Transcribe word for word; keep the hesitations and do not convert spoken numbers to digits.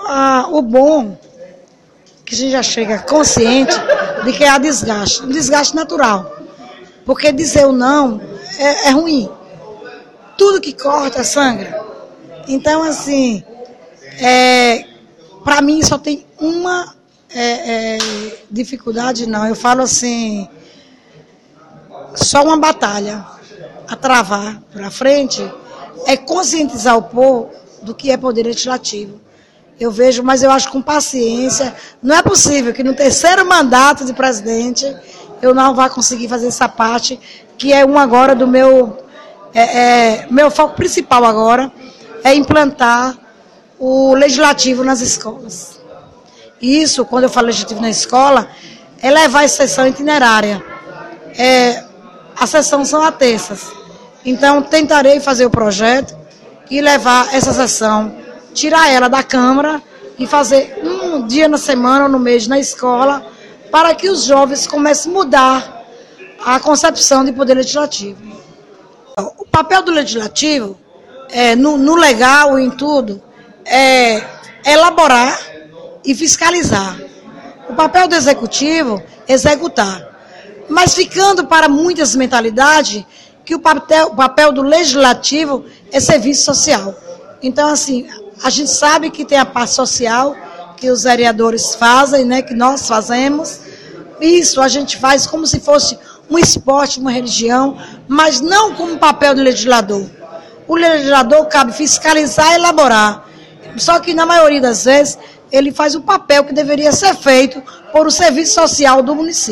ah, o bom que a gente já chega consciente de que há desgaste, um desgaste natural. Porque dizer o não é, é ruim. Tudo que corta sangra. Então, assim, é, para mim só tem uma é, é, dificuldade, não. Eu falo assim, só uma batalha a travar para frente é conscientizar o povo do que é poder legislativo. Eu vejo, mas eu acho com paciência. Não é possível que no terceiro mandato de presidente eu não vá conseguir fazer essa parte, que é um agora do meu... É, é, meu foco principal agora é implantar o legislativo nas escolas. Isso, quando eu falo legislativo na escola, é levar a sessão itinerária. É, a sessão são às terças. Então, tentarei fazer o projeto e levar essa sessão, tirar ela da Câmara e fazer um dia na semana ou no mês na escola, para que os jovens comecem a mudar a concepção de poder legislativo. O papel do legislativo, é, no, no legal e em tudo, é elaborar e fiscalizar. O papel do executivo é executar. Mas ficando para muitas mentalidades que o papel, o papel do legislativo é serviço social. Então, assim, a gente sabe que tem a parte social que os vereadores fazem, né, que nós fazemos. Isso a gente faz como se fosse um esporte, uma religião, mas não como papel do legislador. O legislador cabe fiscalizar e elaborar. Só que, na maioria das vezes, ele faz o papel que deveria ser feito por o serviço social do município.